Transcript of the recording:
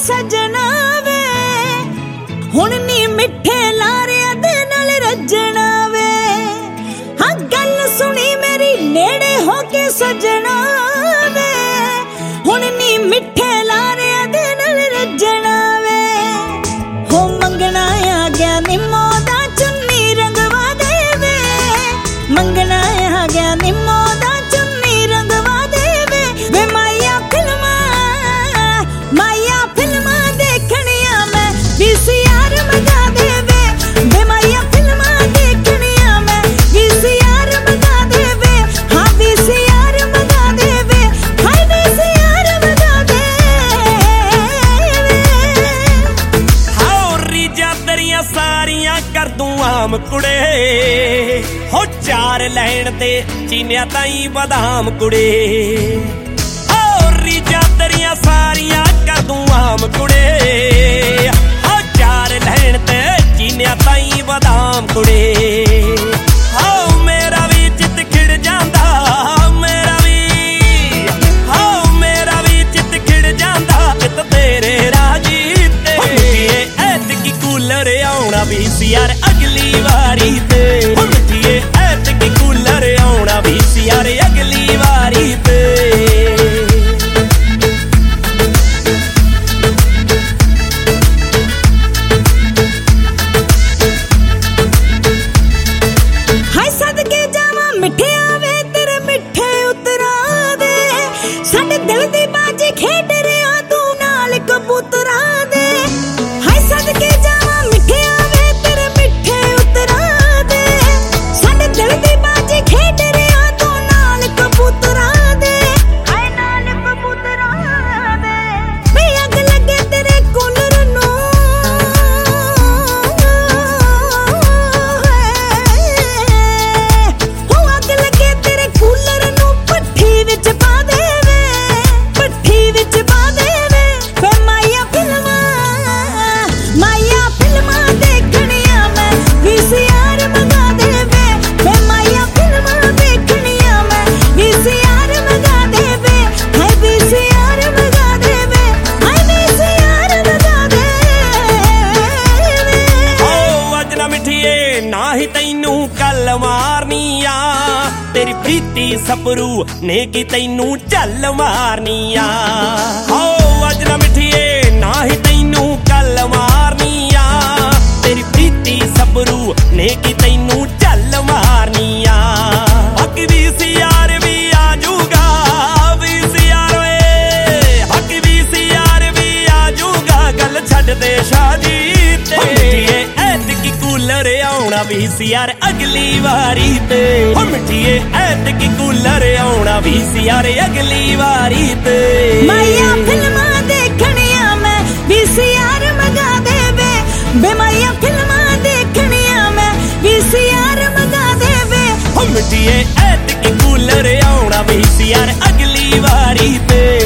सजना वे हुण नी मिठे लारिया दे नाल रजना वे। हाँ गल सुनी मेरी नेड़े होके सजना वे हुण नी मिठे लारिया दे नाल रजना वे। हो मंगना आ गया निम्मो दा चुन्नी रंगवा दे वे, मंगना आ गया निम्मो दा चुन्नी रंगवा दे वे। वे माया फिल्मा देखनिया मैं VCR मंगा दे वे। वे माया फिल्मा देखनिया मैं VCR मंगा दे वे। हाँ VCR मंगा दे वे, हाय VCR मंगा दे वे। हाओ रीजा तेरियां सारियां कर दूं आम कुड़े, हो चार लैन ते चीनिया ताई बदाम कुड़े। हाओ रीजा तेरियां सारियां कर दूं आम कुड़े, हो चार लैन ते चीनिया ताई बदाम कुड़े। हाओ मेरा भी चित खिड़ जांदा, मेरा भी चित खिड़ जांदा, चित तेरे राजी ते। ऐतकी कूलर आउणा VCR अगली वारी ते। ऐतकी कूलर आउणा VCR अगली वारी ते। हाय सदके जावा मिठे आवे तेरे मिठे उतरा दे, साडे दिल दी बाजी खेड रिया तू नाल कबूतरा दे। हाय सदके जावा मिठे आवे तेरे मिठे उतरा दे, साडे दिल दी बाजी खेड रिया तू नाल कबूतरा दे। हाय नाल कबूतरा दे। वे अग लगे तेरे कूलर नू, हो अग लगे तेरे कूलर नू, पट्ठी विच पा दे वे, पट्ठी विच पा दे वे। वे माया फिल्मा देखनिया मैं VCR मंगा दे वे। वे माया फिल्मा देखनिया मैं VCR मंगा दे वे, हाय VCR मंगा दे वे, हाय VCR मंगा दे वे। ओ अज ना मिठिए ना ही तैनू कल मारनी आ, तेरी प्रीति सपरू ने की तैनू झल मारनी आ। ओ अज ना मिठिए ना ही तैनू कल मारनी आ, तेरी प्रीति सपरू ने की तैनू झल मारनी आ। बाकी VCR भी आ जूगा, VCR वे बाकी VCR भी आ जूगा, गल छड्ड दे शादी ते। ऐतकी कूलर आउणा VCR अगली वारी ते। हो मिठिए ऐतकी कूलर आउणा VCR अगली वारी ते। माया फिल्मा देखनिया मैं VCR मंगा दे वे। बे माया फिल्मा देखनिया मैं VCR मंगा दे वे। हो मिठिए ऐतकी कूलर आउणा VCR अगली वारी ते।